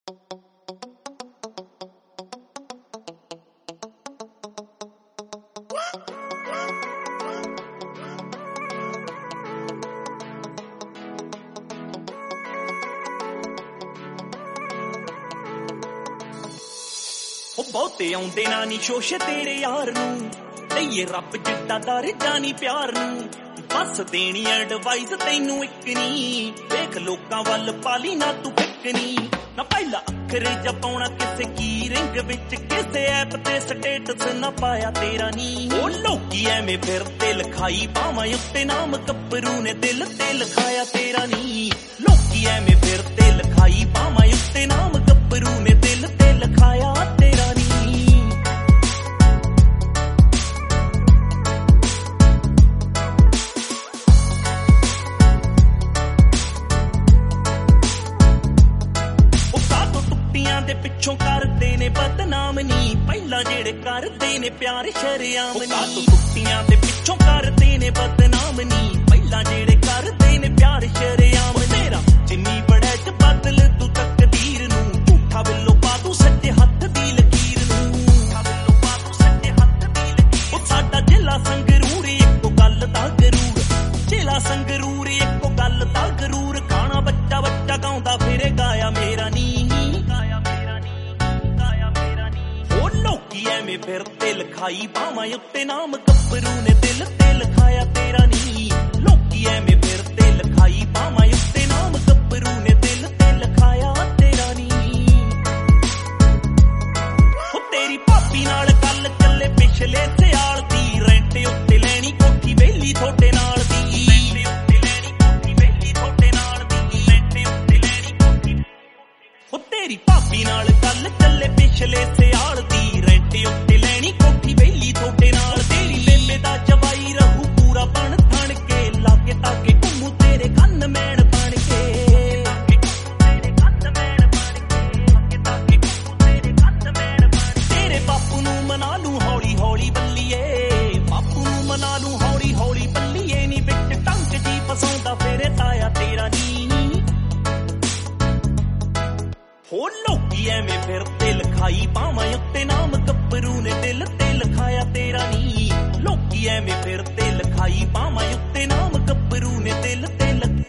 ਬਹੁਤੇ ਆਉਂਦੇ ਨਾ ਨੀ ਸ਼ੋਸ਼ ਤੇਰੇ ਯਾਰ ਨੂੰ, ਲਈਏ ਰੱਬ ਜਿੱਡਾ ਦਰਜਾ ਨੀ ਪਿਆਰ ਨੂੰ। ਬਸ ਦੇਣੀ ਐਡਵਾਈਸ ਤੈਨੂੰ ਇੱਕ ਨੀ, ਵੇਖ ਲੋਕਾਂ ਵੱਲ ਪਾਲੀ ਨਾ ਤੂੰ ਫਿੱਕਣੀ। ਨਾ ਪਹਿਲਾ ਅੱਖਰ ਜਪਾਉਣਾ ਕਿਸੇ ਕੀ ਰਿੰਗ ਵਿੱਚ, ਕਿਸੇ ਐਪ ਤੇ ਸਟੇਟਸ ਨਾ ਪਾਇਆ ਤੇਰਾ ਨੀ। ਉਹ ਲੋਕੀ ਐਵੇਂ ਫਿਰਦੇ ਲਿਖਾਈ ਬਾਵਾਂ ਉੱਤੇ, ਨਾਮ ਗੱਭਰੂ ਨੇ ਦਿਲ ਤੇ ਲਿਖਾਇਆ ਤੇਰਾ ਨੀ। ਲੋਕੀ ਐਵੇਂ ਫਿਰਦੇ ਲਿਖਾਈ ਬਾਵਾਂ ਉੱਤੇ, ਨਾਮ ਗੱਭਰੂ ਨੇ ਦਿਲ ਤੇ ਲਿਖਾਇਆ ਤੇਰਾ ਨੀ। ਦੇ ਪਿੱਛੋਂ ਕਰਦੇ ਨੇ ਬਦਨਾਮ ਨੀ, ਪਹਿਲਾਂ ਜਿਹੜੇ ਕਰਦੇ ਨੇ ਪਿਆਰ ਸ਼ਰੇਆਮ ਨੀ। ਕੁੱਤੀਆਂ ਦੇ ਪਿੱਛੋਂ ਕਰਦੇ ਨੇ ਬਦਨਾਮ ਨੀ, ਪਹਿਲਾਂ ਜਿਹੜੇ ਕਰਦੇ ਨੇ ਪਿਆਰ ਸ਼ਰੇਆਮ। ਤੇਰਾ ਜਿੰਨੀ ਬੜਾ ਚ ਬਦਲ ਤੂੰ ਤਕਦੀਰ ਨੂੰ, ਝੂਠਾ ਬਿੱਲੋ ਪਾ ਤੂੰ ਸੱਜੇ ਹੱਥ ਦੀ ਲਕੀਰ ਨੂੰ, ਝੂਠਾ ਬਿੱਲੋ ਪਾ ਤੂੰ ਸੱਜੇ ਹੱਥ ਦੀ ਲਕੀਰ। ਉਹ ਸਾਡਾ ਜ਼ਿਲ੍ਹਾ ਸੰਗਰੂਰ ਇੱਕੋ ਗੱਲ ਦਾ ਗਰੂਰ, ਜ਼ਿਲ੍ਹਾ ਸੰਗਰੂਰ ਇੱਕੋ ਗੱਲ ਦਾ ਗਰੂਰ। ਖਾਣਾ ਬੱਚਾ ਬੱਚਾ ਗਾਉਂਦਾ ਫਿਰੇ ਗਾਇਆ ਮੇਰਾ ਨੀ, ਐਵੇਂ ਫਿਰਦੇ ਲਿਖਾਈ ਬਾਵਾਂ ਉੱਤੇ, ਨਾਮ ਗੱਭਰੂ ਨੇ ਦਿਲ ਤੇ ਲਿਖਾਇਆ ਤੇਰਾ ਨੀ। ਲੋਕੀ ਐਵੇਂ ਫਿਰਦੇ ਲਿਖਾਈ ਬਾਵਾਂ ਉੱਤੇ, ਨਾਮ ਗੱਭਰੂ ਨੇ ਦਿਲ ਤੇ ਲਿਖਾਇਆ ਤੇਰਾ ਨੀ। ਉਹ ਤੇਰੀ ਭਾਬੀ ਨਾਲ ਗੱਲ ਚੱਲੇ ਪਿਛਲੇ ਸਿਆਲ ਦੀ, ਰੈਂਟ ਉੱਤੇ ਲੈਣੀ ਕੋਠੀ ਵੇਲੀ ਤੁਹਾਡੇ ਨਾਲ ਦੀ, ਰੈਂਟ ਉੱਤੇ ਲੈਣੀ ਕੋਠੀ ਵੇਲੀ ਤੁਹਾਡੇ ਨਾਲ ਦੀ, ਰੈਂਟ ਉੱਤੇ ਲੈਣੀ ਕੋਠੀ। ਉਹ ਤੇਰੀ ਭਾਬੀ ਨਾਲ ਗੱਲ ਚੱਲੇ ਪਿਛਲੇ ਸਿਆਲ ਦੀ, ਰੈਂਟ ਉੱਤੇ ਲੈਣੀ ਕੋਠੀ ਵੇਲੀ ਤੁਹਾਡੇ ਨਾਲ। ਤੇਰੀ ਬੇਬੇ ਦਾ ਜਵਾਈ ਰਹੂ ਪੂਰਾ ਬਣ ਥਣ ਕੇ, ਲਾਗੇ ਤਾਗੇ ਘੁੰਮੂ ਤੇਰੇ ਕੰਨ ਮੈਣ ਬਣ ਕੇ, ਤੇਰੇ ਕੰਨ ਮੈਣ ਬਣ ਕੇ, ਲਾਗੇ ਤਾਗੇ ਘੁੰਮੂ ਤੇਰੇ ਕੰਨ ਮੈਣ ਬਣ ਕੇ। ਤੇਰੇ ਬਾਪੂ ਨੂੰ ਮਨਾ ਲੂੰ ਹੌਲੀ ਹੌਲੀ ਬੱਲੀਏ, ਬਾਪੂ ਨੂੰ ਮਨਾ ਲੂੰ ਹੌਲੀ ਹੌਲੀ ਬੱਲੀਏ ਨੀ। ਵਿੱਚ ਟੰਗ ਜੀ ਫਸਾਉਂਦਾ ਫੇਰੇ ਤਾਇਆ ਤੇਰਾ ਨੀ। ਹੋ ਲੋਕੀ ਐਵੇਂ ਫਿਰਦੇ ਲਿਖਾਈ ਬਾਵਾਂ ਉੱਤੇ, ਨਾਮ ਗੱਭਰੂ ਨੇ ਦਿਲ ਤੇ ਲਿਖਾਇਆ ਤੇਰਾ ਨੀ। ਲੋਕੀ ਐਵੇਂ ਫਿਰਦੇ ਲਿਖਾਈ ਬਾਵਾਂ ਉੱਤੇ, ਨਾਮ ਗੱਭਰੂ ਨੇ ਦਿਲ ਤੇ ਲਿਖਾਇਆ।